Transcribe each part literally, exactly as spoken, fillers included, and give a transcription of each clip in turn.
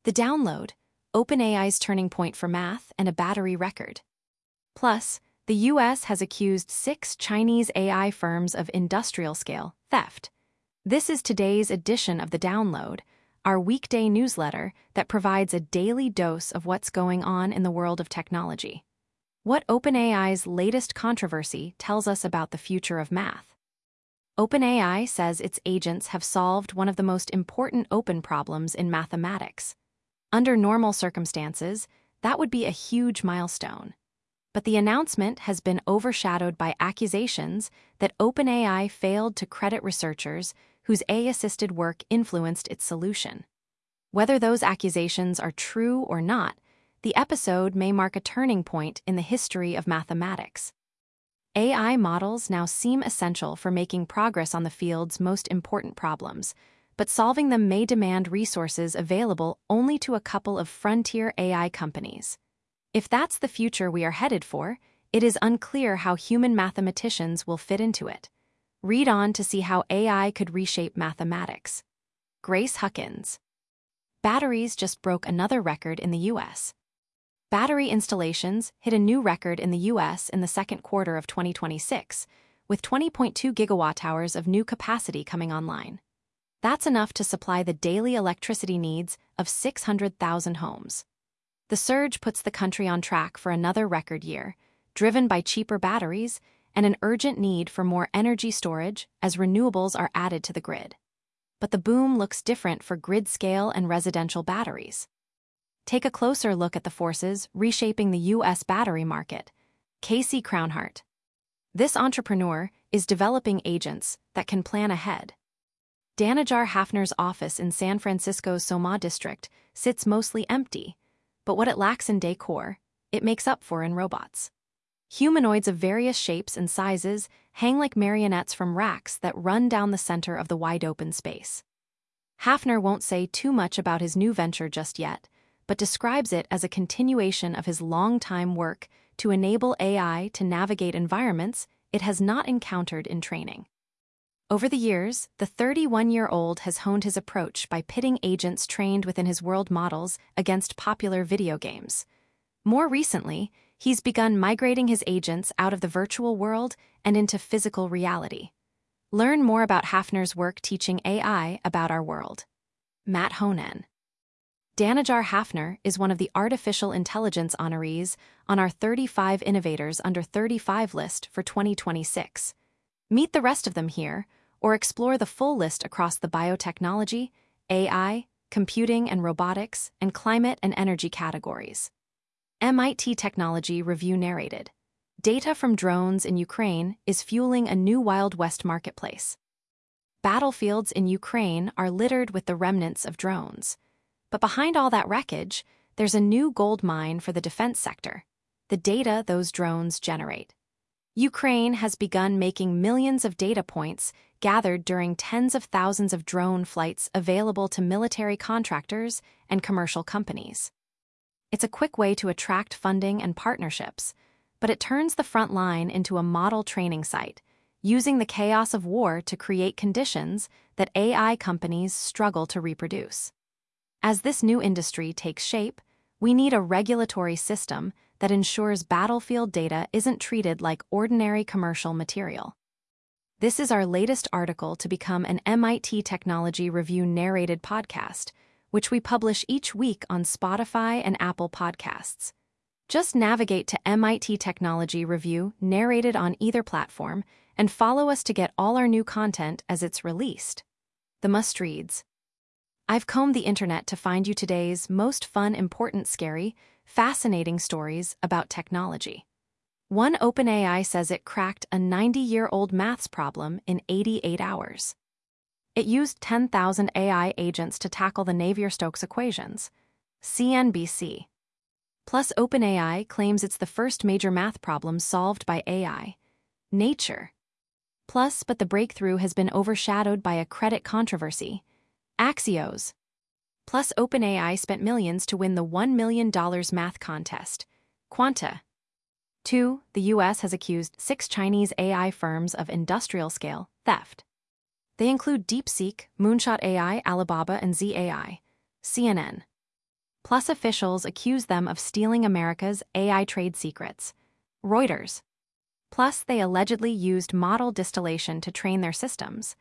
The Download, OpenAI's turning point for math and a battery record. Plus, the U S has accused six Chinese A I firms of industrial-scale theft. This is today's edition of The Download, our weekday newsletter that provides a daily dose of what's going on in the world of technology. What OpenAI's latest controversy tells us about the future of math. OpenAI says its agents have solved one of the most important open problems in mathematics. Under normal circumstances, that would be a huge milestone. But the announcement has been overshadowed by accusations that OpenAI failed to credit researchers whose A I-assisted work influenced its solution. Whether those accusations are true or not, the episode may mark a turning point in the history of mathematics. A I models now seem essential for making progress on the field's most important problems, but solving them may demand resources available only to a couple of frontier A I companies. If that's the future we are headed for, it is unclear how human mathematicians will fit into it. Read on to see how A I could reshape mathematics. Grace Huckins. Batteries just broke another record in the U S. Battery installations hit a new record in the U S in the second quarter of twenty twenty-six, with twenty point two gigawatt hours of new capacity coming online. That's enough to supply the daily electricity needs of six hundred thousand homes. The surge puts the country on track for another record year, driven by cheaper batteries and an urgent need for more energy storage as renewables are added to the grid. But the boom looks different for grid-scale and residential batteries. Take a closer look at the forces reshaping the U S battery market. Casey Crownhart. This entrepreneur is developing agents that can plan ahead. Danajar Hafner's office in San Francisco's Soma district sits mostly empty, but what it lacks in decor, it makes up for in robots. Humanoids of various shapes and sizes hang like marionettes from racks that run down the center of the wide-open space. Hafner won't say too much about his new venture just yet, but describes it as a continuation of his long-time work to enable A I to navigate environments it has not encountered in training. Over the years, the thirty-one-year-old has honed his approach by pitting agents trained within his world models against popular video games. More recently, he's begun migrating his agents out of the virtual world and into physical reality. Learn more about Hafner's work teaching A I about our world. Matt Honan. Danajar Hafner is one of the artificial intelligence honorees on our thirty-five Innovators Under thirty-five list for twenty twenty-six. Meet the rest of them here, or explore the full list across the biotechnology, A I, computing and robotics, and climate and energy categories. M I T Technology Review narrated. Data from drones in Ukraine is fueling a new Wild West marketplace. Battlefields in Ukraine are littered with the remnants of drones. But behind all that wreckage, there's a new gold mine for the defense sector: the data those drones generate. Ukraine has begun making millions of data points gathered during tens of thousands of drone flights available to military contractors and commercial companies. It's a quick way to attract funding and partnerships, but it turns the front line into a model training site, using the chaos of war to create conditions that A I companies struggle to reproduce. As this new industry takes shape, we need a regulatory system that ensures battlefield data isn't treated like ordinary commercial material. This is our latest article to become an M I T Technology Review narrated podcast, which we publish each week on Spotify and Apple Podcasts. Just navigate to M I T Technology Review narrated on either platform and follow us to get all our new content as it's released. The must-reads. I've combed the internet to find you today's most fun, important, scary, fascinating stories about technology. One OpenAI says it cracked a ninety-year-old maths problem in eighty-eight hours. It used ten thousand A I agents to tackle the Navier-Stokes equations. C N B C. Plus, OpenAI claims it's the first major math problem solved by A I. Nature. Plus, but the breakthrough has been overshadowed by a credit controversy. Axios. Plus, OpenAI spent millions to win the one million dollars math contest. Quanta. two. The U S has accused six Chinese A I firms of industrial-scale theft. They include DeepSeek, Moonshot A I, Alibaba, and Z A I. C N N. Plus, officials accuse them of stealing America's A I trade secrets. Reuters. Plus, they allegedly used model distillation to train their systems.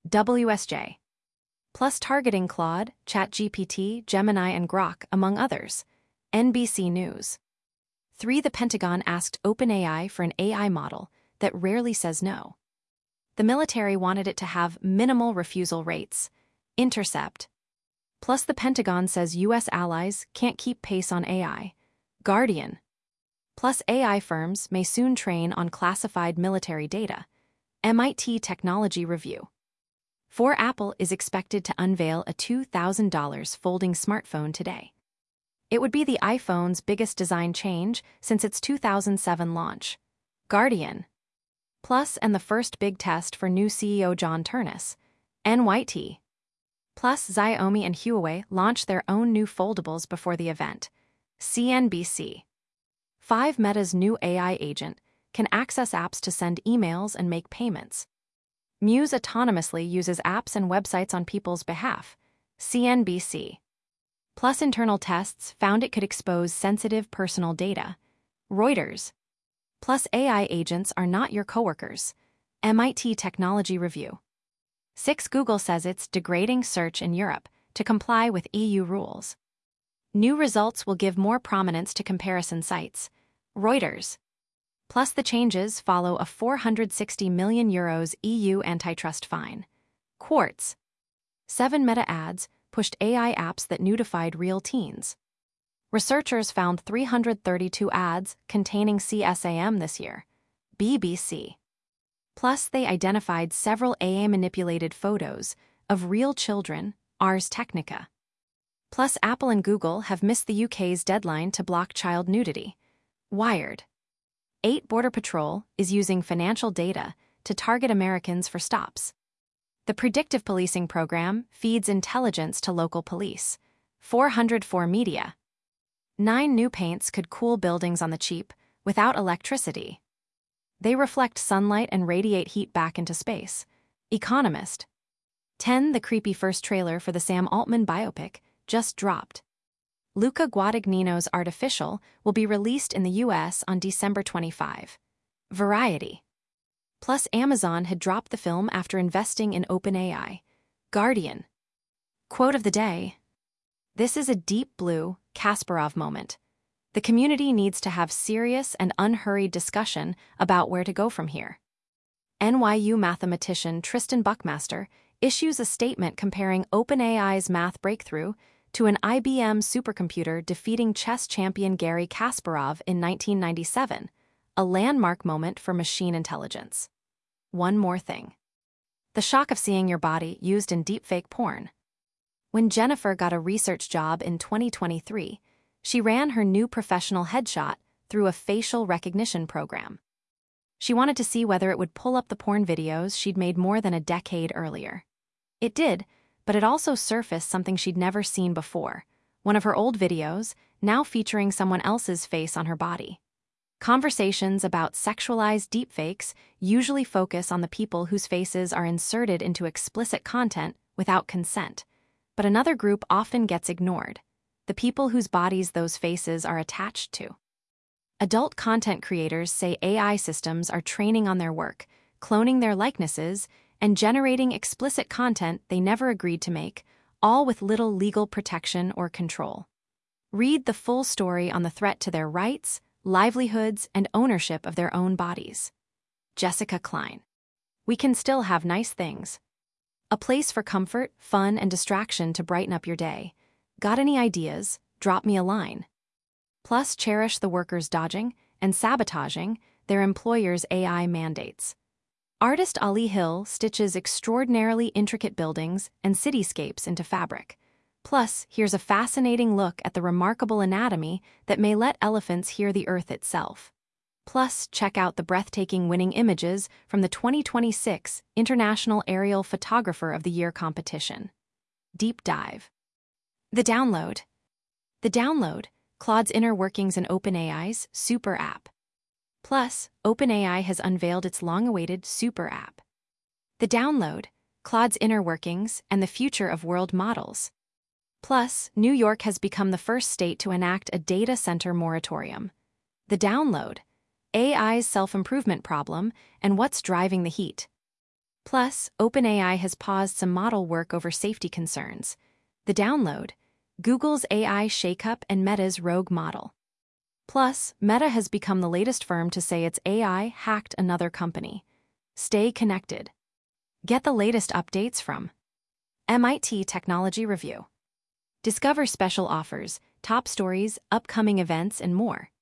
W S J. Plus, targeting Claude, ChatGPT, Gemini, and Grok, among others. N B C News. three. The Pentagon asked OpenAI for an A I model that rarely says no. The military wanted it to have minimal refusal rates. Intercept. Plus, the Pentagon says U S allies can't keep pace on A I. Guardian. Plus, A I firms may soon train on classified military data. M I T Technology Review. four. Apple is expected to unveil a two thousand dollar folding smartphone today. It would be the iPhone's biggest design change since its two thousand seven launch. Guardian. Plus, and the first big test for new C E O John Ternus. N Y T. Plus, Xiaomi and Huawei launched their own new foldables before the event. C N B C. five. Meta's new A I agent can access apps to send emails and make payments. Muse autonomously uses apps and websites on people's behalf. C N B C. Plus, internal tests found it could expose sensitive personal data. Reuters. Plus, A I agents are not your coworkers. M I T Technology Review. six. Google says it's degrading search in Europe to comply with E U rules. New results will give more prominence to comparison sites. Reuters. Plus, the changes follow a four hundred sixty million euros E U antitrust fine. Quartz. seven. Meta ads pushed A I apps that nudified real teens. Researchers found three hundred thirty-two ads containing C SAM this year. B B C. Plus, they identified several A I-manipulated photos of real children, Ars Technica. Plus, Apple and Google have missed the U K's deadline to block child nudity. Wired. eight. Border Patrol is using financial data to target Americans for stops. The predictive policing program feeds intelligence to local police. four hundred four Media. nine. New paints could cool buildings on the cheap without electricity. They reflect sunlight and radiate heat back into space. Economist. ten. The creepy first trailer for the Sam Altman biopic just dropped. Luca Guadagnino's Artificial will be released in the U S on December twenty-fifth. Variety. Plus, Amazon had dropped the film after investing in OpenAI. Guardian. Quote of the day. This is a deep blue Kasparov moment. The community needs to have serious and unhurried discussion about where to go from here. N Y U mathematician Tristan Buckmaster issues a statement comparing OpenAI's math breakthrough to an I B M supercomputer defeating chess champion Garry Kasparov in nineteen ninety-seven, a landmark moment for machine intelligence. One more thing. The shock of seeing your body used in deepfake porn. When Jennifer got a research job in twenty twenty-three, she ran her new professional headshot through a facial recognition program. She wanted to see whether it would pull up the porn videos she'd made more than a decade earlier. It did, but it also surfaced something she'd never seen before, one of her old videos, now featuring someone else's face on her body. Conversations about sexualized deepfakes usually focus on the people whose faces are inserted into explicit content without consent, but another group often gets ignored: the people whose bodies those faces are attached to. Adult content creators say A I systems are training on their work, cloning their likenesses, and generating explicit content they never agreed to make, all with little legal protection or control. Read the full story on the threat to their rights, livelihoods, and ownership of their own bodies. Jessica Klein. We can still have nice things. A place for comfort, fun, and distraction to brighten up your day. Got any ideas? Drop me a line. Plus, cherish the workers dodging and sabotaging their employers' A I mandates. Artist Ali Hill stitches extraordinarily intricate buildings and cityscapes into fabric. Plus, here's a fascinating look at the remarkable anatomy that may let elephants hear the earth itself. Plus, check out the breathtaking winning images from the twenty twenty-six International Aerial Photographer of the Year competition. Deep dive. The download. The download, Claude's inner workings in OpenAI's Super App. Plus, OpenAI has unveiled its long-awaited Super App. The download, Claude's inner workings and the future of world models. Plus, New York has become the first state to enact a data center moratorium. The download, A I's self-improvement problem, and what's driving the heat. Plus, OpenAI has paused some model work over safety concerns. The download, Google's A I shakeup and Meta's rogue model. Plus, Meta has become the latest firm to say its A I hacked another company. Stay connected. Get the latest updates from M I T Technology Review. Discover special offers, top stories, upcoming events, and more.